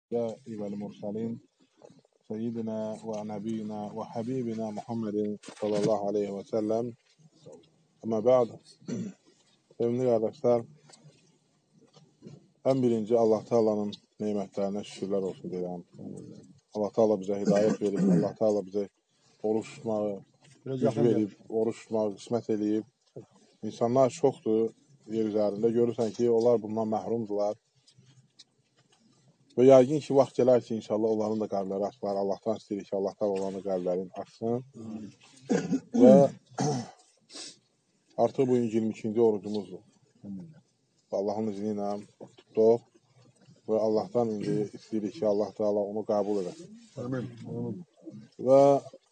والمرسلين سيدنا ونبينا وحبيبنا محمد صلى الله عليه وسلم. Ama ba'd, sevimli kardeşler, en birinci Allah Teala'nın nimetlerine şükürler olsun diyelim. Allah Teala bize hidayet verip, Allah Teala bize oruç tutmağı güç verip, oruç tutmağı kısmet edip, insanlar çoxdur yer üzerinde. Görürsən ki, onlar bundan məhrumdular. Və yəqin ki, vaxt gələr ki, inşallah onların da qəlbləri açılar. Allahdan istəyirik ki, Allah Teala onların qəlblərini açsın. Və artıq bu 22-ci orucumuzdur. Allahın izni ilə tutduq və Allahdan indi istəyirik ki, Allah Teala onu qəbul edəsin. Və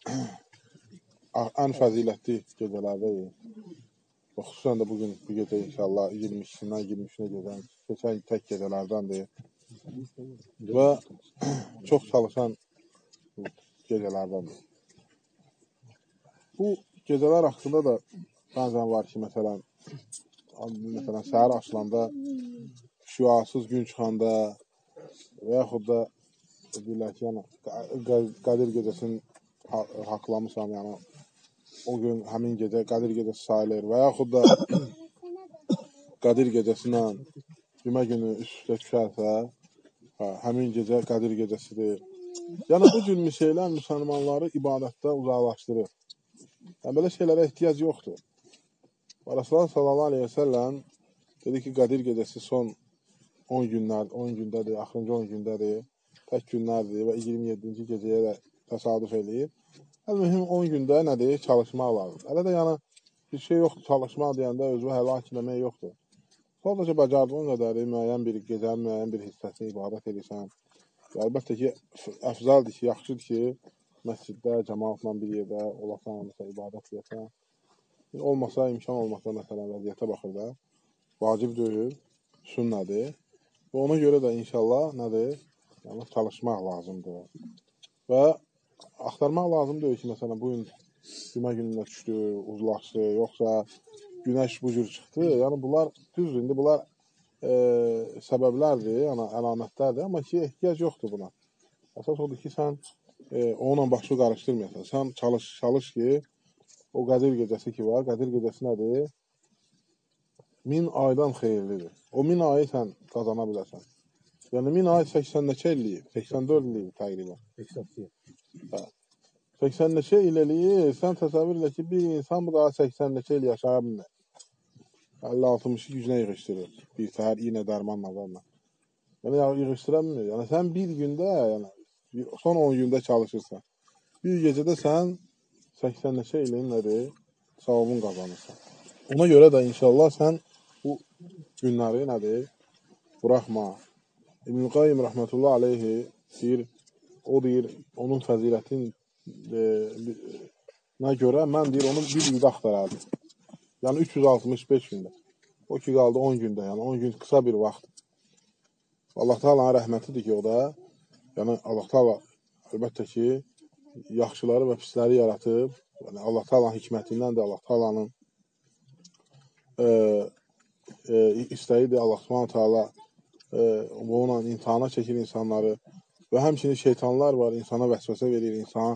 ən fəzilətli gecələrdəyik. Və xüsusən də bugün bu gecə inşallah 22-sindən 23-nə gedən keçən tək gecələrdəndir. Və çox çalışan gecələrdəndir. Bu gecələr haqqında da bəzən var ki, məsələn səhər açılanda, şüasız gün çıxanda və yaxud da deyirlər ki, yəni, Qədir gecəsinin haqlamısan, yəni o gün həmin gecə Qədir gecəsi sayılır və yaxud da Qədir gecəsinə cümə günü üst-üstə düşərsə, həmin gecə Qədir gecəsidir. Yəni bu cür şeylər müsəlmanları ibadətdə uzaqlaşdırır. Yəni belə şeylərə ehtiyac yoxdur. Rasulullah sallallahu aleyhi ve sellem dedi ki, Qədir gecəsi son 10 gündədir, axırıncı 10 gündədir, tək günlərdir və 27-ci gecəyə də təsadüf eləyib. Mühüm 10 gündə nədir? Çalışmaq lazım. Hələ də yəni bir şey yoxdur, çalışmaq deyəndə özü həlak eləmək yoxdur. Sadəcə bacardığın qədəri müəyyən bir gecənin müəyyən bir hissəsini ibadət edirsən. Əlbəttə ki, əfzaldır ki, yaxşıdır ki, məsciddə, cəmaatla bir yerdə olasan, məsələn, ibadət edəsən. Olmasa, imkan olmasa, məsələn, vəziyyətə baxır da, vacib deyil, sünnədir. Və ona görə də inşallah nədir? Yəni, çalışmaq lazımdır. Və axtarmaq lazım deyil ki, məsələn, bugün cümə günündə düşdü, uzlaşdı, yoxsa günəş bu cür çıxdı. Yəni, bunlar düzdür, indi bunlar səbəblərdir, yəni əlamətlərdir, amma ki, ehtiyac yoxdur buna. Əsas odur ki, sən onunla başını qarışdırmayasan. Sən çalış ki, o Qədir gecəsi ki var, Qədir gecəsi nədir? 1000 aydan xeyirlidir. O 1000 ayı sən qazana bilərsən. Yəni 1000 ay 80 neçə illiyib, 84 illiyib təqribən. 80 neçə il eləyir, sən təsəvvür elə ki, bir insan bu daha 80 neçə il yaşaya bilmir. 50-60'ı gücünə yığışdırır. Bir təhər iynə dərman nazarla. Yəni yığışdıra bilmir. Yəni sən bir gündə, yəni son 10 gündə çalışırsan. Bir gecədə sən 80 neçə ilin nədir? Savabın qazanırsan. Ona görə də inşallah sən bu günləri nədir? Buraxma. İbn-i Qayyim rəhmətullah aleyhi deyir, o deyir, onun fəzilətinə görə mən deyir, onu bir ildə axtarardım. Yəni 365 gündə. O ki qaldı 10 gündə, yəni 10 gün qısa bir vaxt. Allah Teala'nın rəhmətidir ki, o da, yəni Allah Teala əlbəttə ki, yaxşıları və pisləri yaratıb, yəni Allah Teala'nın hikmətindən də Allah Teala'nın istəyidir, Allah Subhanahu Teala bununla imtihana çəkir insanları və həmçinin şeytanlar var, insana vəsvəsə verir, insana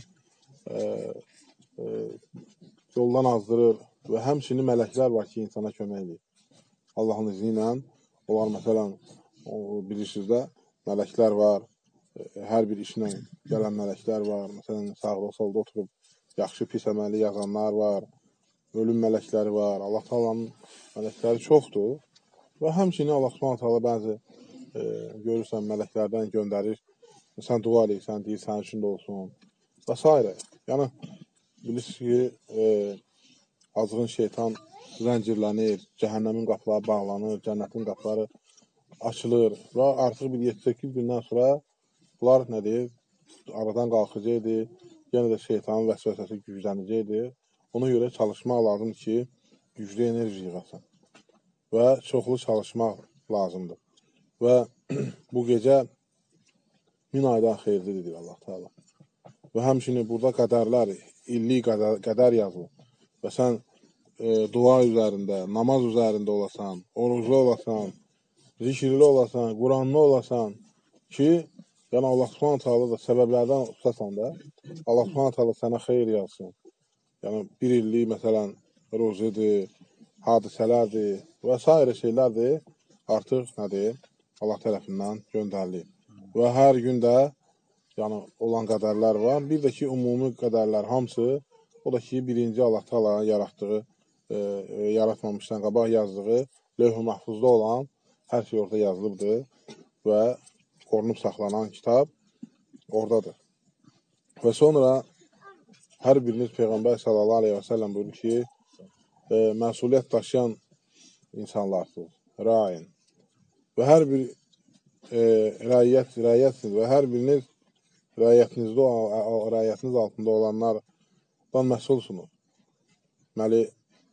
yoldan azdırır və həmçinin mələklər var ki, insana kömək edir. Allahın izni ilə, onlar məsələn, bilirsiniz də, mələklər var, hər bir işlə gələn mələklər var, məsələn, sağda, solda oturub, yaxşı pis əməli yazanlar var, ölüm mələkləri var, Allah Teala'nın mələkləri çoxdur və həmçinin Allah Teala bəzi görürsən, mələklərdən göndərir, sən dua edirsən, deyir, sənin üçün də olsun və s. Yəni, bilirsiniz ki, azğın şeytan zəncirlənir, cəhənnəmin qapıları bağlanır, cənnətin qapıları açılır və artıq bir 7-8 gündən sonra bunlar nədir? Aradan qalxacaqdır, yenə də şeytanın vəsvəsəsi güclənəcəkdir. Ona görə çalışmaq lazımdır ki, güclü enerji yığasan və çoxlu çalışmaq lazımdır. Və bu gecə 1000 aydan xeyirlidir, deyir Allah Teala. Və həmçinin burada qədərlər, illik qədər yazılır və sən dua üzərində, namaz üzərində olasan, oruclu olasan, zikirli olasan, Quranlı olasan ki, Yəni Allah Subhanahu taala da səbəblərdən tutasan da, Allah Subhanahu taala sənə xeyir yazsın. Yəni bir illik məsələn ruzidir, hadisələrdir və s. şeylərdir artıq nədir? Allah tərəfindən göndərilir. Və hər gün də yəni olan qədərlər var. Bir də ki, ümumi qədərlər hamısı, o da ki, birinci Allah Taala'nın yaratdığı, yaratmamışdan qabaq yazdığı lövh-i məhfuzda olan hər şey orada yazılıbdır və qorunub saxlanan kitab oradadır. Və sonra hər biriniz Peyğəmbər sallallahu aleyhi və səlləm buyurur ki, məsuliyyət daşıyan insanlarsınız, rain. Və hər bir rəiyyətsiniz və hər biriniz rəiyyətiniz altında olanlardan məsulsunuz. Deməli,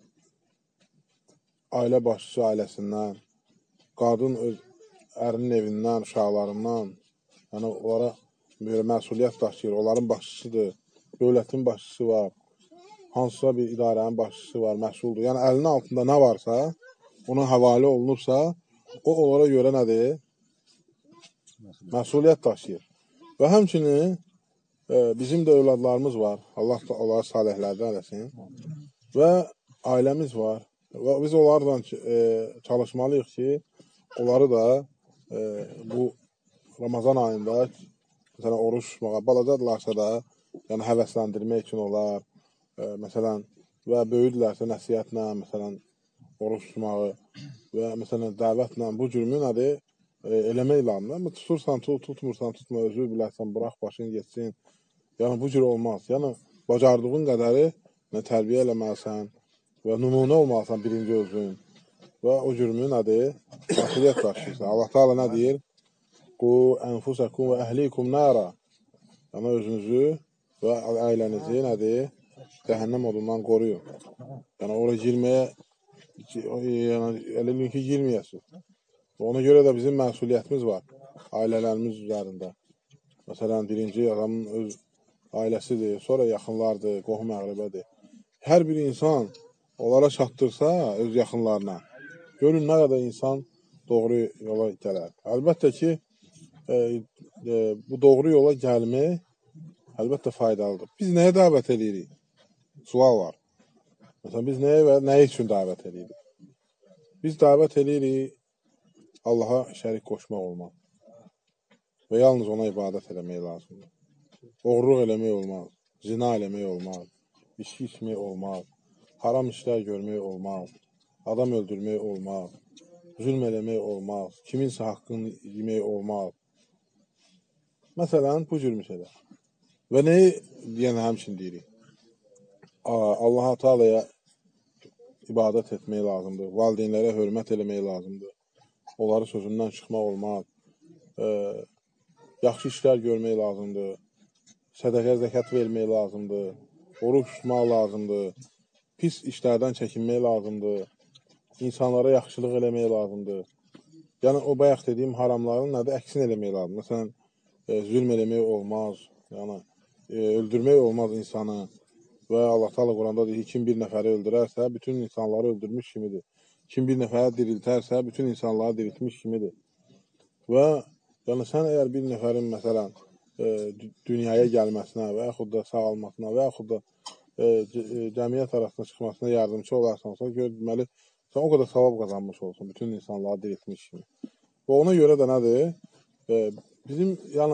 ailə başçısı ailəsindən, qadın öz ərinin evindən, uşaqlarından, yəni onlara böyle məsuliyyət daşıyır, onların başçısıdır, dövlətin başçısı var, hansısa bir idarənin başçısı var, məsuldur. Yəni əlinin altında nə varsa, ona həvalə olunursa, o onlara görə nədir? Məsuliyyət daşıyır. Və həmçinin bizim də övladlarımız var, Allah da onları salihlərdən eləsin və ailəmiz var və biz onlarla çalışmalıyıq ki, onları da bu Ramazan ayında məsələn, oruç tutmağa, balacadırlarsa da yəni həvəsləndirmək üçün olar, məsələn, və böyüdülərsə nəsiyyətlə, məsələn, oruç tutmağı və məsələn, dəvətlə bu cürmü nədir? Eləmək lazımdır. Tutursan, tutmursan, tutma, özü bilərsən, burax, başın geçsin. Yəni, bu cür olmaz. Yəni, bacardığın qədəri tərbiyə eləməlisən və nümunə olmalısan birinci özün və o cürmü nədir? Məsuliyyət daşıyırsan. Allah Teala nə deyir? Qu ənfusakum və əhlikum nara. Yəni, özünüzü və ailənizi nədir? Cəhənnəm odundan qoruyun. Yəni, oraya girməyə, yəni, ki, girməyəsiniz. Ona görə də bizim məsuliyyətimiz var ailələrimiz üzərində. Məsələn, birinci adamın öz ailəsidir, sonra yaxınlardır, qohum əqrəbədir. Hər bir insan onlara çatdırsa öz yaxınlarına, görün nə qədər insan doğru yola gələr. Əlbəttə ki, bu doğru yola gəlmək əlbəttə faydalıdır. Biz nəyə dəvət edirik? Sual var. Məsələn, biz nə üçün dəvət edirik? Biz dəvət edirik Allaha şərik qoşmaq olmaz. Və yalnız ona ibadət eləmək lazımdır. Oğurluq eləmək olmaz. Zina eləmək olmaz. İçki içmək olmaz. Haram işlər görmək olmaz. Adam öldürmək olmaz. Zülm eləmək olmaz. Kiminsə haqqını yemək olmaz. Məsələn, bu cür şeylər. Və nəyi deyən həmçin deyirik? Allaha Teala'ya ibadət etmək lazımdır. Valideynlərə hörmət eləmək lazımdır. Onları sözündən çıxmaq olmaz. Yaxşı işlər görmək lazımdır. Sədəqə, zəkat vermək lazımdır. Oruç tutmaq lazımdır. Pis işlərdən çəkinmək lazımdır. İnsanlara yaxşılıq eləmək lazımdır. Yəni, o bayaq dediyim haramların nədir? Əksin eləmək lazımdır. Məsələn, zülm eləmək olmaz. Yəni, öldürmək olmaz insanı. Və Allah Teala Quranda deyir, kim bir nəfəri öldürərsə, bütün insanları öldürmüş kimidir. Kim bir nəfəri diriltərsə, bütün insanları diriltmiş kimidir. Və yəni, sən əgər bir nəfərin, məsələn, dünyaya gəlməsinə və yaxud da sağalmasına və yaxud da cəmiyyət arasında çıxmasına yardımcı olarsansa, deməli, sən o qədər savab qazanmış olsun, bütün insanları diriltmiş kimi. Və ona görə də nədir? Bizim, yəni,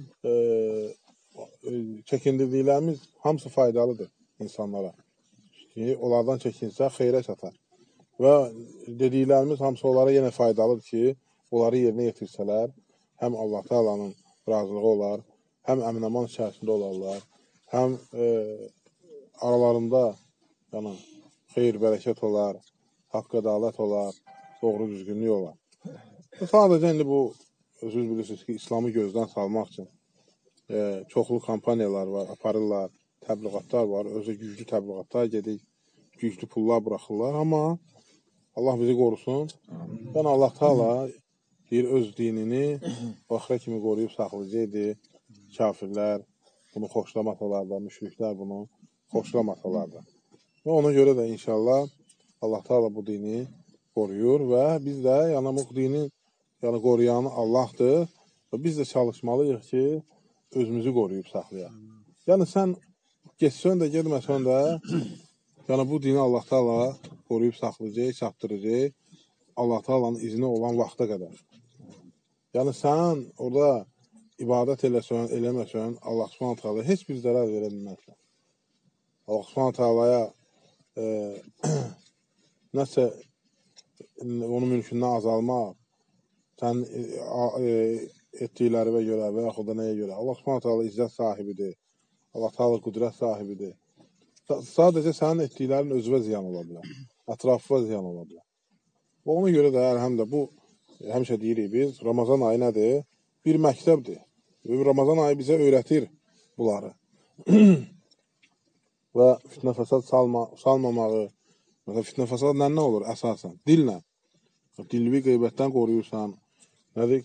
çəkindirdiklərimiz hamısı faydalıdır insanlara. Onlardan çəkinsə, xeyrə çatar. Və dediklərimiz hamısı onlara yenə faydalıdır ki, onları yerinə yetirsələr, həm Allah Teala'nın razılığı olar, həm əmin-aman içərisində olarlar, həm aralarında yəni, xeyir, bərəkət olar, haqq ədalət olar, doğru düzgünlük olar. Sadəcə indi bu, özünüz bilirsiniz ki, İslamı gözdən salmaq üçün çoxlu kampaniyalar var, aparırlar, təbliğatlar var, özü güclü təbliğatlar gedir, güclü pullar buraxırlar, amma Allah bizi qorusun. Yəni Allah Teala deyir, öz dinini axıra kimi qoruyub saxlayacaqdı. Kafirlər bunu xoşlamasalar da, müşriklər bunu xoşlamasalar da. Və ona görə də inşallah Allah Teala bu dini qoruyur və biz də yəni bu dini yəni qoruyan Allahdır Və biz də çalışmalıyıq ki, özümüzü qoruyub saxlayaq. Yəni sən geçsən də, getməsən də, yəni bu dini Allah Taala qoruyub saxlayacaq, çatdıracaq Allah Taala'nın izni olan vaxta qədər. Yəni sən orada ibadət eləsən, eləməsən, Allah Subhanahu Taala heç bir zərər verə bilməzsən. Allah Subhanahu Taala'ya nəsə onun mülkündən azalmaq, sən etdiklərinə görə və yaxud da nəyə görə. Allah Subhanahu Taala izzət sahibidir. Allah Taala qüdrət sahibidir. Sadəcə sənin etdiklərin özünə ziyan ola bilər. Ətrafına ziyan ola bilər. Və ona görə də həm də bu həmişə deyirik biz, Ramazan ayı nədir? Bir məktəbdir. Ramazan ayı bizə öyrətir bunları. Və fitnə fəsad salmamağı. Məsələn, fitnə fəsad nə olur əsasən? Dillə. Dilvi qeybətdən qoruyursan. Nədir?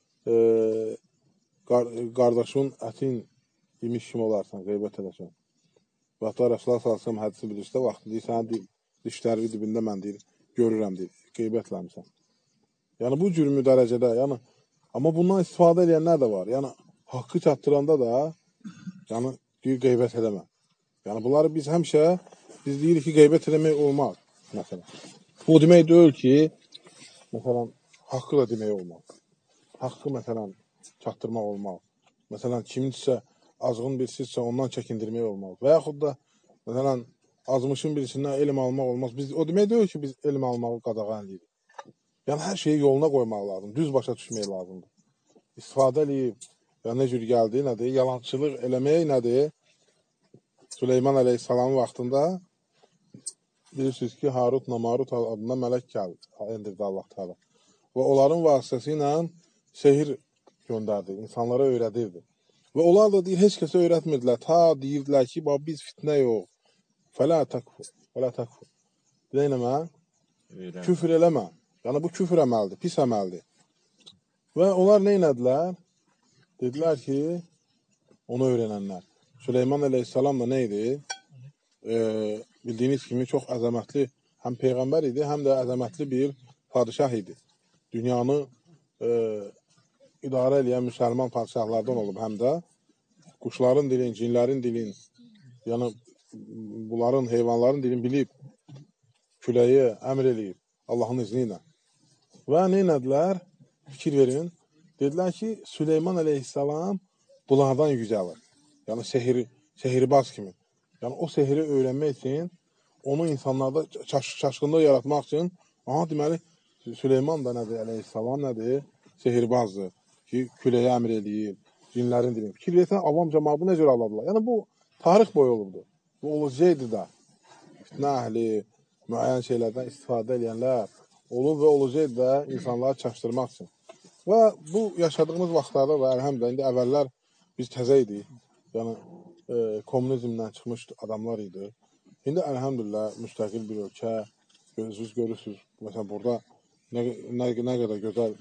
Qardaşın ətin yemiş kimi olarsan, qeybət edəsən. Və hatta Rəsulullah sallallahu əleyhi hədisi bilirsə, vaxtı deyir, sənin dişləri dibində mən deyir, görürəm deyir, qeybətləmirsən. Yəni bu cür dərəcədə, yəni amma bundan istifadə edənlər də var. Yəni haqqı çatdıranda da, yəni deyir qeybət edəmə. Yəni bunları biz həmişə deyirik ki, qeybət eləmək olmaz. Məsələn. Bu demək deyil ki, məsələn, haqqı da demək olmaz. Haqqı məsələn çatdırmaq olmaz. Məsələn, kiminsə azğın birisizsə ondan çəkindirmək olmaz. Və yaxud da məsələn azmışın birisindən elm almaq olmaz. Biz o demək deyil ki, biz elm almağı qadağan edirik. Yəni hər şeyi yoluna qoymaq lazım, düz başa düşmək lazımdır. İstifadə edib, yəni nə cür gəldi, nədir? Yalançılıq eləmək nədir? Süleyman əleyhissalamın vaxtında bilirsiniz ki, Harut Namarut adında mələk gəldi, endirdi Allah Teala. Və onların vasitəsi ilə sehir göndərdi, insanlara öyrədirdi. Və onlar da deyir, heç kəsə öyrətmirdilər. Ta deyirdilər ki, biz fitnə yox. Fələ təkfur. Deynəmə, küfür eləmə. Yəni bu küfür əməldir, pis əməldir. Və onlar nə elədilər? Dedilər ki, onu öyrənənlər. Süleyman əleyhissalam da nə idi? Bildiyiniz kimi çox əzəmətli həm peyğəmbər idi, həm də əzəmətli bir padişah idi. Dünyanı idarə edən müsəlman padişahlardan olub, həm də quşların dilin, cinlərin dilin, yəni bunların, heyvanların dilin bilib, küləyi əmr eləyib Allahın izni ilə. Və nə elədilər? Fikir verin. Dedilər ki, Süleyman əleyhissalam bunlardan yücəlir. Yəni sehirbaz kimi. Yəni o sehiri öyrənmək üçün, onu insanlarda çaşqınlıq yaratmaq üçün, deməli, Süleyman da nədir, əleyhissalam nədir? Sehirbazdır ki, küləyə əmr eləyib, cinlərin dilin. Fikir versən, avam cəmağı bu nə cür aladılar? Yəni bu tarix boyu olubdur. Bu olacaqdır da. Fitnə əhli, müəyyən şeylərdən istifadə edənlər olur və olacaqdır da insanları çaşdırmaq üçün. Və bu yaşadığımız vaxtlarda və əlhəmdə indi əvvəllər biz təzə idik. Yəni kommunizmdən çıxmış adamlar idi. İndi əlhəmdülillah müstəqil bir ölkə, görürsünüz. Məsələn, burada nə qədər gözəl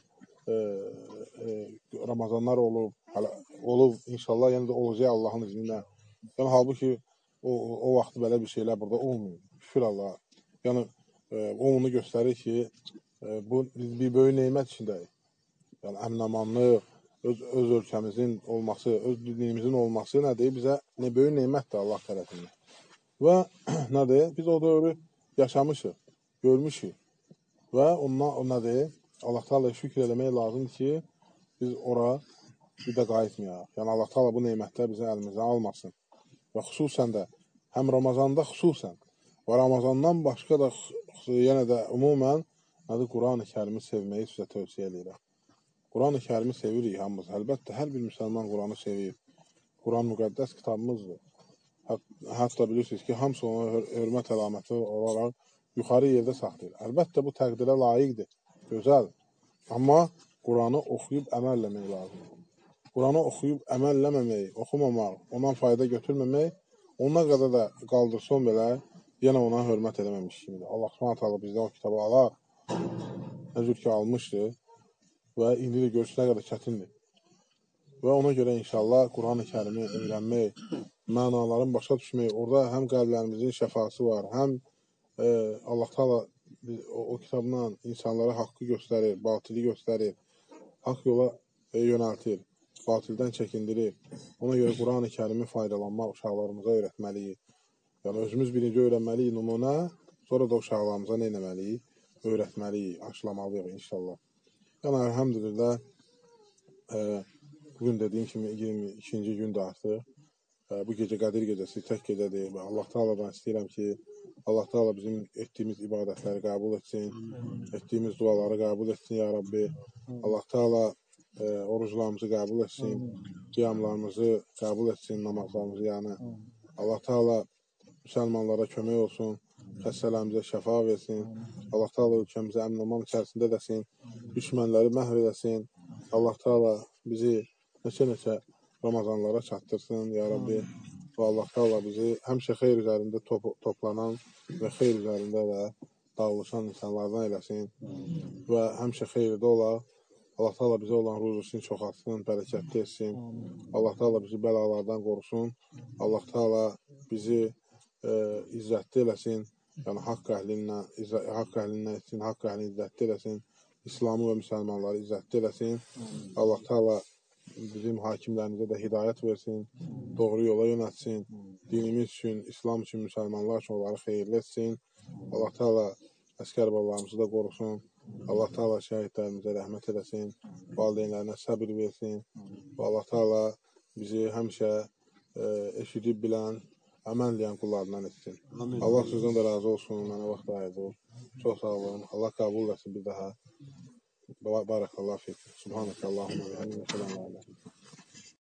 Ramazanlar olub, inşallah, yəni də olacaq Allahın izni ilə. Yəni, halbuki o vaxt belə bir şeylər burada olmuyor. Şükür Allah. Yəni, o onu göstərir ki, biz bir böyük neymət içindəyik. Yəni, əmin-amanlıq, öz ölkəmizin olması, öz dinimizin olması nədir? Bizə nə böyük neymətdir Allah tərəfindən. Və nədir? Biz o dövrü yaşamışıq, görmüşük. Və ondan nədir? Allah Teala'ya şükür eləmək lazımdır ki, biz ora bir də qayıtmayaq. Yəni Allah Teala bu neymətləri bizim əlimizdən almasın. Və xüsusən də, həm Ramazanda xüsusən və Ramazandan başqa da yenə də ümumən Quran-ı Kərimi sevməyi sizə tövsiyə edirəm. Quran-ı Kərimi sevirik hamımız. Əlbəttə, hər bir müsəlman Quranı sevir. Quran müqəddəs kitabımızdır. Hətta bilirsiniz ki, hamısı ona hörmət əlaməti olaraq yuxarı yerdə saxlayır. Əlbəttə, bu təqdirə layiqdir, gözəl. Amma Quranı oxuyub əməlləmək lazımdır. Quranı oxuyub əməlləməmək, oxumamaq, ondan fayda götürməmək, ona qədər də qaldırsan belə, yenə ona hörmət eləməmiş kimidir. Allah Subhanahu taala bizdən o kitabı alar, nə cür ki almışdır və indi də görürsünüz nə qədər çətindir. Və ona görə inşallah Quran-ı Kərimi öyrənmək, mənaların başa düşmək, orada həm qəlblərimizin şəfası var, həm Allah Taala o kitabla insanlara haqqı göstərir, batili göstərir, haqq yola yönəltir, batildən çəkindirir. Ona görə Quran-ı Kərimi faydalanmaq uşaqlarımıza öyrətməliyik. Yəni, özümüz birinci öyrənməliyik nümunə, sonra da uşaqlarımıza nə etməliyik? Öyrətməliyik, aşılamalıyıq inşallah. Yəni, əlhəmdülillah, bugün dediyim kimi 22-ci gündür artıq. Bu gecə Qədir gecəsi tək gecədir və Allah Teala'dan istəyirəm ki, Allah Teala bizim etdiyimiz ibadətləri qəbul etsin, etdiyimiz duaları qəbul etsin, ya Rabbi. Allah Teala oruclarımızı qəbul etsin, qiyamlarımızı qəbul etsin, namazlarımızı yəni. Allah Teala müsəlmanlara kömək olsun, xəstələrimizə şəfa versin. Allah Teala ölkəmizi əmin-aman içərisində edəsin, düşmənləri məhv edəsin. Allah Teala bizi neçə Ramazanlara çatdırsın, ya Rabbi. Və Allah Teala bizi həmişə xeyr üzərində toplanan və xeyr üzərində də dağılışan insanlardan eləsin və həmişə xeyirdə olaq. Allah Teala bizə olan ruzusunu çoxaltsın, bərəkətli etsin. Allah Teala bizi bəlalardan qorusun. Allah Teala bizi izzətli eləsin. Yəni, haqq əhlindən etsin, haqq əhlini izzətli eləsin. İslamı və müsəlmanları izzətli eləsin. Allah Teala bizim hakimlərimizə də hidayət versin, doğru yola yönətsin, dinimiz üçün, İslam üçün, müsəlmanlar üçün onları xeyirli etsin. Allah Teala əskər babalarımızı da qorusun. Allah Teala şəhidlərimizə rəhmət eləsin, valideynlərinə səbir versin. Və Allah Teala bizi həmişə eşidib bilən, əməl eləyən qullarından etsin. Allah sizdən də razı olsun, mənə vaxt ayırdı. Çox sağ olun. Allah qəbul etsin bir daha. Barakallahu fikum. Subhanakallahumma və bihamdika.